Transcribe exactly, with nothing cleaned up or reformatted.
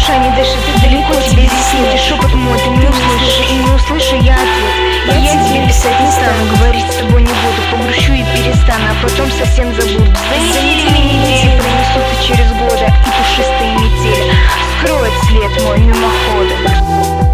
душа не дышит, ты далеко, тебе здесь нет. И шепот мой ты не услышишь, и не услышу я ответ. И я тебе писать не стану, говорить с тобой не буду. Погрущу и перестану, а потом совсем забуду. За неделями недели пронесутся через годы, и пушистые метели скроет след мой мимоходом.